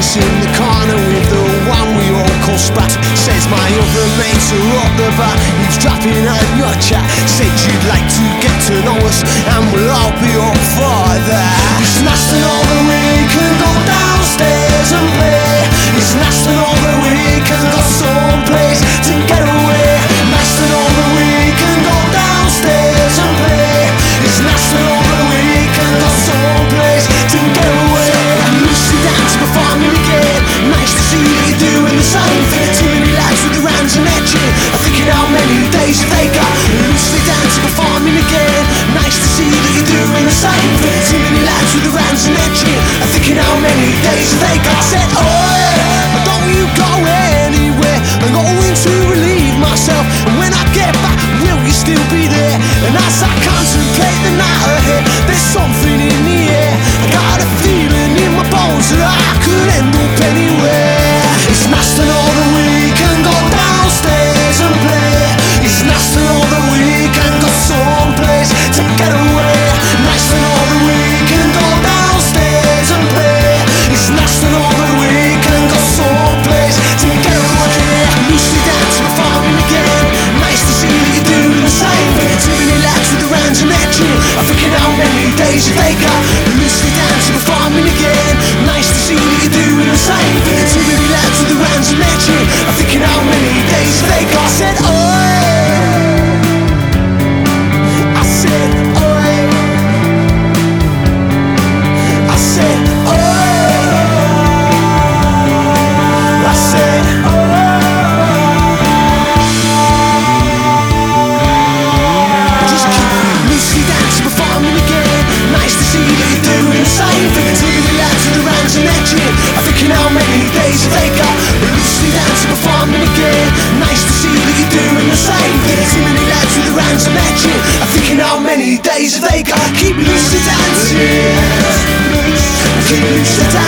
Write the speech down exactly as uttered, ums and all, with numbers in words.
face in the corner with the one we all call Spat. Says my other mates are up the bat, eavesdropping on your chat. Said you'd like to get to know us, and we'll all be up for that. It's nice to know that we can go downstairs and play. It's nice to know that we can go someplace to get away. Nice to know that we can go downstairs and play. It's nice to know that we can go someplace to get away. Lucy dance performing again. Nice to see that you're doing the same thing. Too many lads with their hands and edging. I'm thinking how many days have they got. Lucy dance performing again. Nice to see that you're doing the same thing. Too many lads with their hands and edging. I'm thinking how many days have they got. I said, oh, don't you go anywhere. I'm going to relieve myself, and when I get back, will you still be there? And as I contemplate the night ahead, there's something in the air. I got a feeling in my bones that I could end up anywhere. It's nice to know that we can go downstairs and play. It's nice to know that we can go someplace to get away. Nice to know that we can go downstairs and play. It's nice to know that we can go someplace to get away. Lucy dance performing again. Nice to see that you're doing the same thing. Too many lads with their hands and edging. I'm thinking how many days have they got. Lucy dance performing again. Nice to see that you're doing the same thing. Too many lads with their hands and edging. I'm thinking how many days have they got. I said, oh, I said, oh, I said, oh, I said, oh. Just keep Lucy dance performing again. Nice to see that you're doing the same thing. Too many lads with their hands and edging. I'm thinking how many days have they got. Lucy dance performing again. Nice to see that you're doing the same thing. Too many lads with their hands and edging. I'm thinking how many days have they got. Keep Lucy dancing. Keep Lucy dancing.